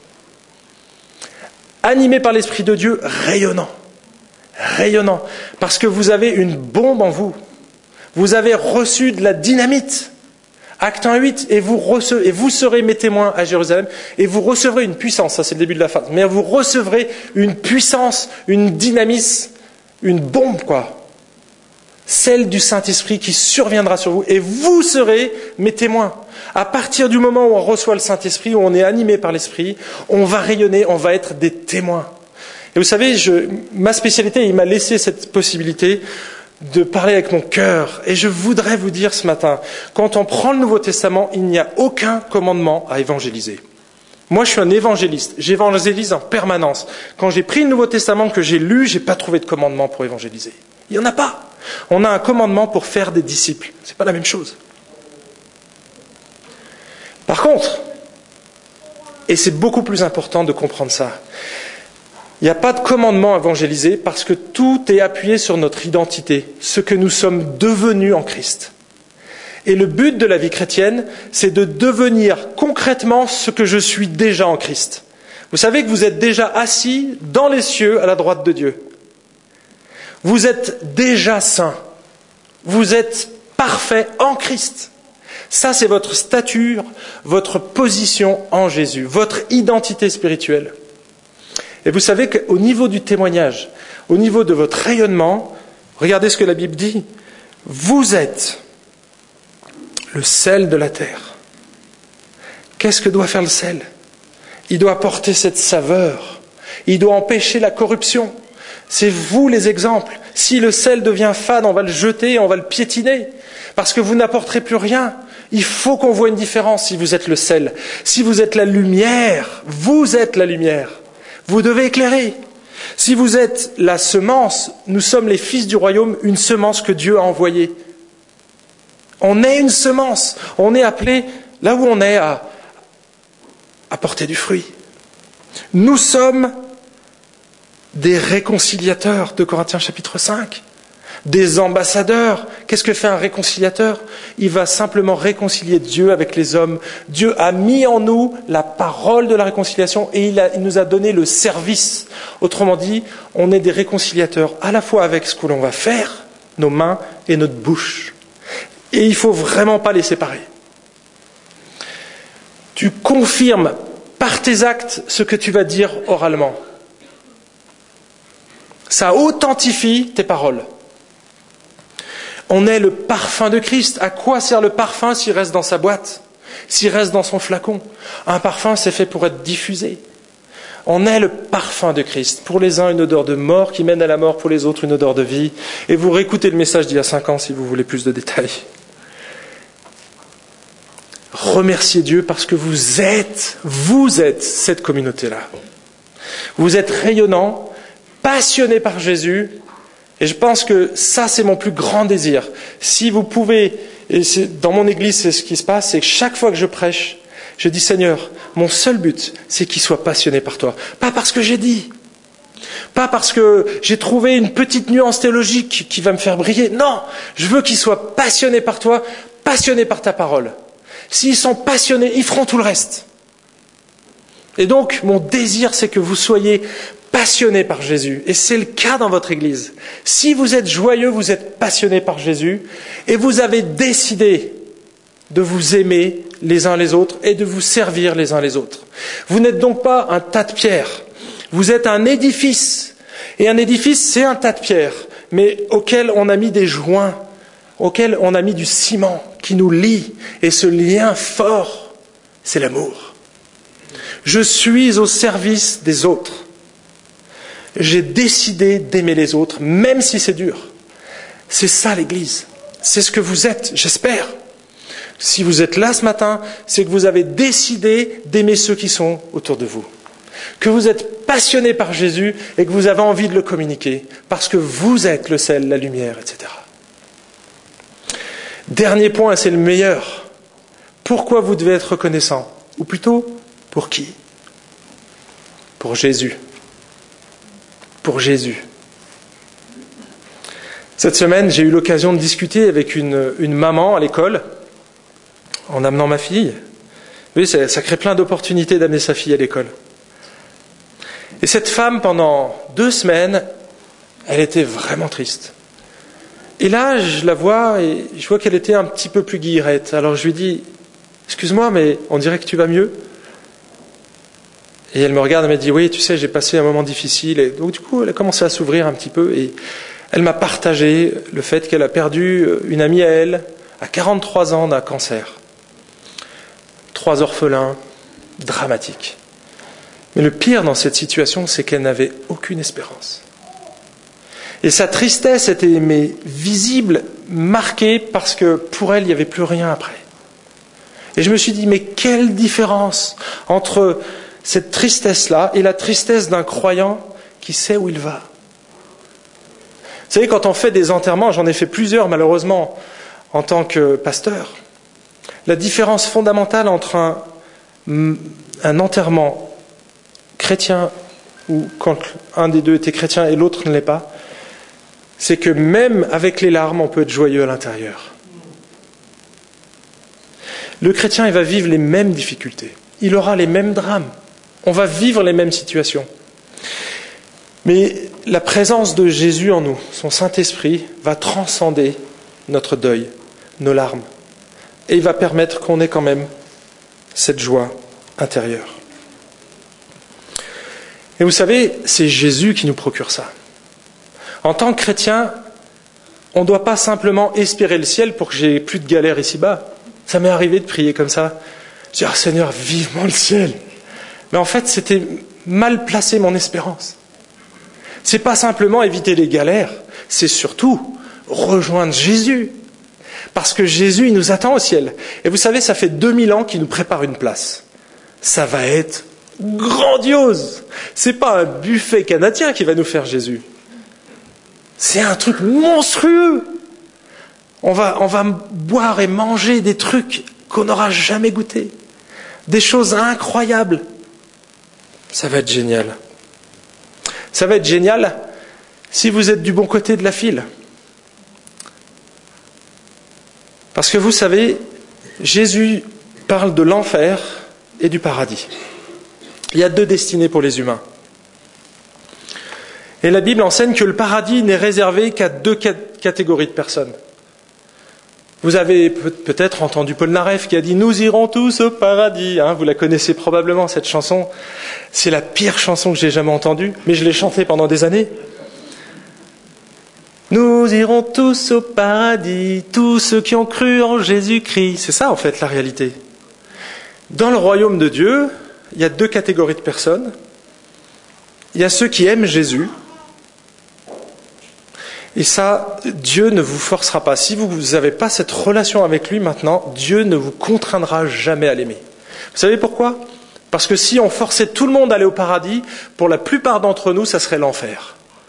Animé par l'Esprit de Dieu, rayonnant. Rayonnant. Parce que vous avez une bombe en vous. Vous avez reçu de la dynamite. Acte un huit, et vous, recevez, et vous serez mes témoins à Jérusalem, et vous recevrez une puissance, ça c'est le début de la phrase, mais vous recevrez une puissance, une dynamisme, une bombe quoi. Celle du Saint-Esprit qui surviendra sur vous, et vous serez mes témoins. À partir du moment où on reçoit le Saint-Esprit, où on est animé par l'Esprit, on va rayonner, on va être des témoins. Et vous savez, je, ma spécialité, il m'a laissé cette possibilité de parler avec mon cœur. Et je voudrais vous dire ce matin, quand on prend le Nouveau Testament, il n'y a aucun commandement à évangéliser. Moi, je suis un évangéliste. J'évangélise en permanence. Quand j'ai pris le Nouveau Testament que j'ai lu, je n'ai pas trouvé de commandement pour évangéliser. Il n'y en a pas. On a un commandement pour faire des disciples. Ce n'est pas la même chose. Par contre, et c'est beaucoup plus important de comprendre ça, il n'y a pas de commandement à évangéliser parce que tout est appuyé sur notre identité, ce que nous sommes devenus en Christ. Et le but de la vie chrétienne, c'est de devenir concrètement ce que je suis déjà en Christ. Vous savez que vous êtes déjà assis dans les cieux à la droite de Dieu. Vous êtes déjà saint. Vous êtes parfait en Christ. Ça, c'est votre stature, votre position en Jésus, votre identité spirituelle. Et vous savez qu'au niveau du témoignage, au niveau de votre rayonnement, regardez ce que la Bible dit. Vous êtes le sel de la terre. Qu'est-ce que doit faire le sel? Il doit apporter cette saveur. Il doit empêcher la corruption. C'est vous les exemples. Si le sel devient fade, on va le jeter, on va le piétiner. Parce que vous n'apporterez plus rien. Il faut qu'on voit une différence si vous êtes le sel. Si vous êtes la lumière, vous êtes la lumière. Vous devez éclairer. Si vous êtes la semence, nous sommes les fils du royaume, une semence que Dieu a envoyée. On est une semence. On est appelé, là où on est, à, à porter du fruit. Nous sommes des réconciliateurs, de Corinthiens chapitre cinq. Des ambassadeurs. Qu'est-ce que fait un réconciliateur? Il va simplement réconcilier Dieu avec les hommes. Dieu a mis en nous la parole de la réconciliation et il, a, il nous a donné le service. Autrement dit, on est des réconciliateurs à la fois avec ce que l'on va faire, nos mains et notre bouche. Et il ne faut vraiment pas les séparer. Tu confirmes par tes actes ce que tu vas dire oralement. Ça authentifie tes paroles. On est le parfum de Christ. À quoi sert le parfum s'il reste dans sa boîte, s'il reste dans son flacon? Un parfum, c'est fait pour être diffusé. On est le parfum de Christ. Pour les uns, une odeur de mort qui mène à la mort. Pour les autres, une odeur de vie. Et vous réécoutez le message d'il y a cinq ans si vous voulez plus de détails. Remerciez Dieu parce que vous êtes, vous êtes cette communauté-là. Vous êtes rayonnant passionnés par Jésus. Et je pense que ça, c'est mon plus grand désir. Si vous pouvez, et c'est, dans mon église, c'est ce qui se passe, c'est que chaque fois que je prêche, je dis, Seigneur, mon seul but, c'est qu'il soit passionné par toi. Pas parce que j'ai dit, pas parce que j'ai trouvé une petite nuance théologique qui va me faire briller. Non, je veux qu'il soit passionné par toi, passionné par ta parole. S'ils sont passionnés, ils feront tout le reste. Et donc, mon désir, c'est que vous soyez passionnés par Jésus. Et c'est le cas dans votre Église. Si vous êtes joyeux, vous êtes passionnés par Jésus, et vous avez décidé de vous aimer les uns les autres et de vous servir les uns les autres. Vous n'êtes donc pas un tas de pierres. Vous êtes un édifice. Et un édifice, c'est un tas de pierres, mais auquel on a mis des joints, auquel on a mis du ciment qui nous lie. Et ce lien fort, c'est l'amour. Je suis au service des autres. J'ai décidé d'aimer les autres, même si c'est dur. C'est ça l'Église. C'est ce que vous êtes, j'espère. Si vous êtes là ce matin, c'est que vous avez décidé d'aimer ceux qui sont autour de vous. Que vous êtes passionné par Jésus et que vous avez envie de le communiquer, parce que vous êtes le sel, la lumière, et cetera. Dernier point, et c'est le meilleur. Pourquoi vous devez être reconnaissant? Ou plutôt, pour qui? Pour Jésus. Pour Jésus. Cette semaine, j'ai eu l'occasion de discuter avec une, une maman à l'école, en amenant ma fille. Oui, ça, ça crée plein d'opportunités d'amener sa fille à l'école. Et cette femme, pendant deux semaines, elle était vraiment triste. Et là, je la vois, et je vois qu'elle était un petit peu plus guillerette. Alors je lui dis, excuse-moi, mais on dirait que tu vas mieux. Et elle me regarde, elle me dit, oui, tu sais, j'ai passé un moment difficile. Et donc du coup, elle a commencé à s'ouvrir un petit peu. Et elle m'a partagé le fait qu'elle a perdu une amie à elle, à quarante-trois ans, d'un cancer. Trois orphelins, dramatique. Mais le pire dans cette situation, c'est qu'elle n'avait aucune espérance. Et sa tristesse était mais, visible, marquée, parce que pour elle, il n'y avait plus rien après. Et je me suis dit, mais quelle différence entre cette tristesse-là et la tristesse d'un croyant qui sait où il va. Vous savez, quand on fait des enterrements, j'en ai fait plusieurs malheureusement en tant que pasteur, la différence fondamentale entre un, un enterrement chrétien, ou quand un des deux était chrétien et l'autre ne l'est pas, c'est que même avec les larmes, on peut être joyeux à l'intérieur. Le chrétien, il va vivre les mêmes difficultés. Il aura les mêmes drames. On va vivre les mêmes situations. Mais la présence de Jésus en nous, son Saint-Esprit, va transcender notre deuil, nos larmes. Et il va permettre qu'on ait quand même cette joie intérieure. Et vous savez, c'est Jésus qui nous procure ça. En tant que chrétien, on ne doit pas simplement espérer le ciel pour que j'ai plus de galères ici-bas. Ça m'est arrivé de prier comme ça. Je dis, ah, Seigneur, vivement le ciel. Mais en fait, c'était mal placé mon espérance. C'est pas simplement éviter les galères, c'est surtout rejoindre Jésus. Parce que Jésus, il nous attend au ciel. Et vous savez, ça fait deux mille ans qu'il nous prépare une place. Ça va être grandiose. C'est pas un buffet canadien qui va nous faire Jésus. C'est un truc monstrueux. On va, on va boire et manger des trucs qu'on n'aura jamais goûté. Des choses incroyables. Ça va être génial. Ça va être génial si vous êtes du bon côté de la file. Parce que vous savez, Jésus parle de l'enfer et du paradis. Il y a deux destinées pour les humains. Et la Bible enseigne que le paradis n'est réservé qu'à deux catégories de personnes. Vous avez peut-être entendu Paul Naref qui a dit « Nous irons tous au paradis hein ». Vous la connaissez probablement, cette chanson. C'est la pire chanson que j'ai jamais entendue, mais je l'ai chantée pendant des années. « Nous irons tous au paradis, tous ceux qui ont cru en Jésus-Christ ». C'est ça, en fait, la réalité. Dans le royaume de Dieu, il y a deux catégories de personnes. Il y a ceux qui aiment Jésus. Et ça, Dieu ne vous forcera pas. Si vous n'avez pas cette relation avec lui maintenant, Dieu ne vous contraindra jamais à l'aimer. Vous savez pourquoi ? Parce que si on forçait tout le monde à aller au paradis, pour la plupart d'entre nous, ça serait l'enfer.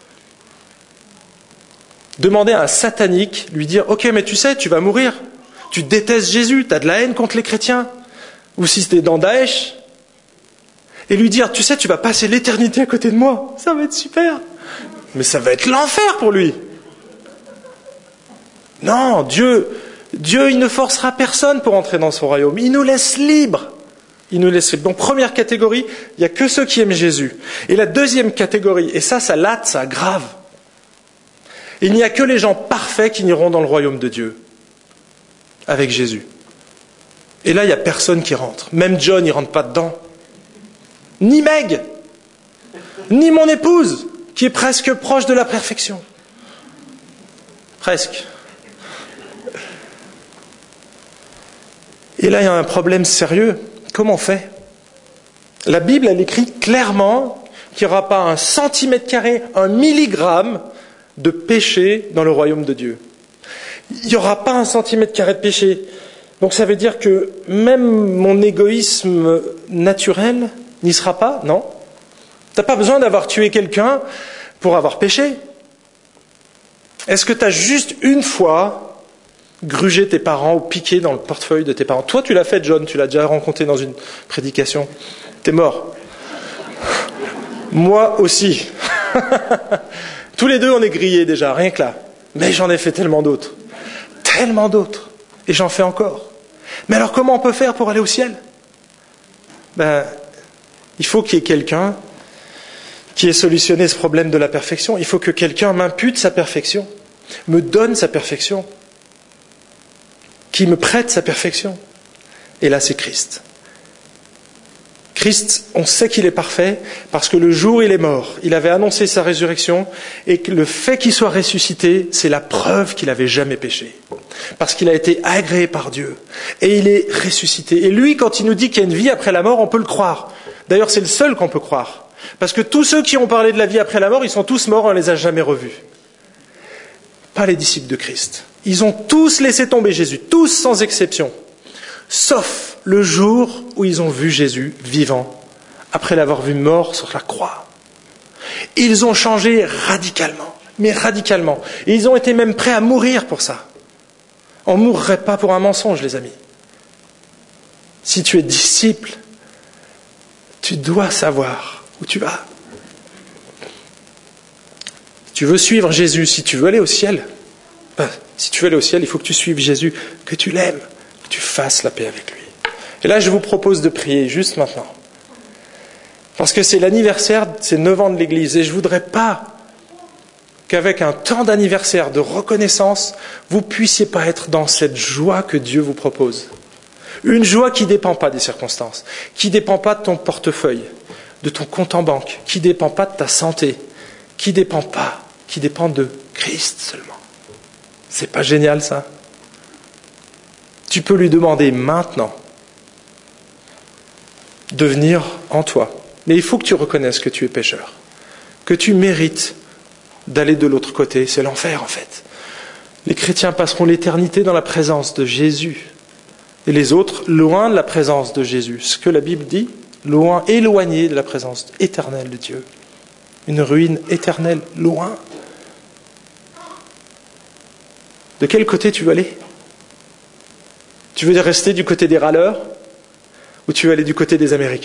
Demander à un satanique, lui dire « Ok, mais tu sais, tu vas mourir. Tu détestes Jésus, tu as de la haine contre les chrétiens. » Ou si c'était dans Daesh. Et lui dire « Tu sais, tu vas passer l'éternité à côté de moi. Ça va être super. » Mais ça va être l'enfer pour lui. Non, Dieu, Dieu, il ne forcera personne pour entrer dans son royaume. Il nous laisse libres. Il nous laisse libres. Donc, première catégorie, il n'y a que ceux qui aiment Jésus. Et la deuxième catégorie, et ça, ça latte, ça grave. Il n'y a que les gens parfaits qui n'iront dans le royaume de Dieu avec Jésus. Et là, il n'y a personne qui rentre. Même John, il ne rentre pas dedans. Ni Meg, ni mon épouse, qui est presque proche de la perfection. Presque. Et là, il y a un problème sérieux. Comment on fait ? La Bible, elle écrit clairement qu'il n'y aura pas un centimètre carré, un milligramme de péché dans le royaume de Dieu. Il n'y aura pas un centimètre carré de péché. Donc ça veut dire que même mon égoïsme naturel n'y sera pas, non ? Tu n'as pas besoin d'avoir tué quelqu'un pour avoir péché. Est-ce que tu as juste une fois grugé tes parents ou piqué dans le portefeuille de tes parents ? Toi, tu l'as fait, John, tu l'as déjà rencontré dans une prédication. T'es mort. Moi aussi. Tous les deux, on est grillés déjà, rien que là. Mais j'en ai fait tellement d'autres. Tellement d'autres. Et j'en fais encore. Mais alors, comment on peut faire pour aller au ciel ? Ben, il faut qu'il y ait quelqu'un qui ait solutionné ce problème de la perfection. Il faut que quelqu'un m'impute sa perfection, me donne sa perfection, qui me prête sa perfection. Et là, c'est Christ. Christ, on sait qu'il est parfait parce que le jour où il est mort, il avait annoncé sa résurrection et que le fait qu'il soit ressuscité, c'est la preuve qu'il n'avait jamais péché. Parce qu'il a été agréé par Dieu et il est ressuscité. Et lui, quand il nous dit qu'il y a une vie après la mort, on peut le croire. D'ailleurs, c'est le seul qu'on peut croire. Parce que tous ceux qui ont parlé de la vie après la mort, ils sont tous morts, on ne les a jamais revus. Pas les disciples de Christ. Ils ont tous laissé tomber Jésus, tous sans exception. Sauf le jour où ils ont vu Jésus vivant, après l'avoir vu mort sur la croix. Ils ont changé radicalement, mais radicalement. Et ils ont été même prêts à mourir pour ça. On ne mourrait pas pour un mensonge, les amis. Si tu es disciple, tu dois savoir où tu vas. Si tu veux suivre Jésus, si tu veux aller au ciel, ben, si tu veux aller au ciel, il faut que tu suives Jésus, que tu l'aimes, que tu fasses la paix avec lui. Et là, je vous propose de prier juste maintenant. Parce que c'est l'anniversaire, c'est neuf ans de l'Église. Et je ne voudrais pas qu'avec un temps d'anniversaire, de reconnaissance, vous ne puissiez pas être dans cette joie que Dieu vous propose. Une joie qui ne dépend pas des circonstances, qui ne dépend pas de ton portefeuille, de ton compte en banque, qui ne dépend pas de ta santé, qui ne dépend pas, qui dépend de Christ seulement. C'est pas génial ça ? Tu peux lui demander maintenant de venir en toi. Mais il faut que tu reconnaisses que tu es pécheur, que tu mérites d'aller de l'autre côté. C'est l'enfer en fait. Les chrétiens passeront l'éternité dans la présence de Jésus. Et les autres, loin de la présence de Jésus. Ce que la Bible dit, loin, éloigné de la présence éternelle de Dieu. Une ruine éternelle, loin. De quel côté tu veux aller ? Tu veux rester du côté des râleurs ? Ou tu veux aller du côté des Américains ?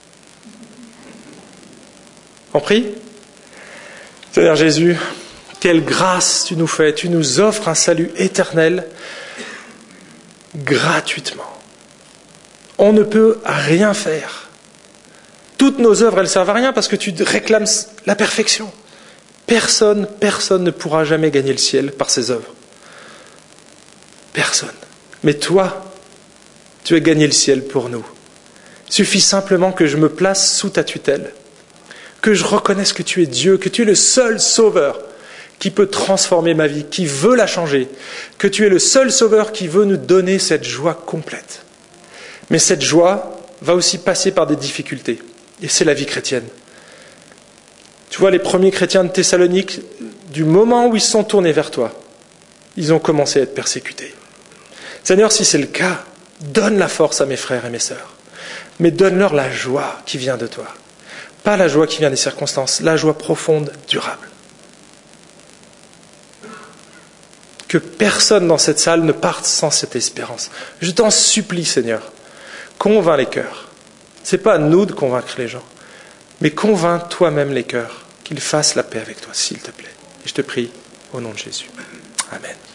On prie ? Seigneur Jésus, quelle grâce tu nous fais. Tu nous offres un salut éternel gratuitement. On ne peut rien faire. Toutes nos œuvres, elles ne servent à rien parce que tu réclames la perfection. Personne, personne ne pourra jamais gagner le ciel par ses œuvres. Personne. Mais toi, tu as gagné le ciel pour nous. Il suffit simplement que je me place sous ta tutelle, que je reconnaisse que tu es Dieu, que tu es le seul sauveur qui peut transformer ma vie, qui veut la changer, que tu es le seul sauveur qui veut nous donner cette joie complète. Mais cette joie va aussi passer par des difficultés, et c'est la vie chrétienne. Tu vois, les premiers chrétiens de Thessalonique, du moment où ils se sont tournés vers toi, ils ont commencé à être persécutés. Seigneur, si c'est le cas, donne la force à mes frères et mes sœurs, mais donne-leur la joie qui vient de toi. Pas la joie qui vient des circonstances, la joie profonde, durable. que personne dans cette salle ne parte sans cette espérance. Je t'en supplie, Seigneur, convainc les cœurs. Ce n'est pas à nous de convaincre les gens, mais convainc toi-même les cœurs qu'ils fassent la paix avec toi, s'il te plaît. Et je te prie au nom de Jésus. Amen.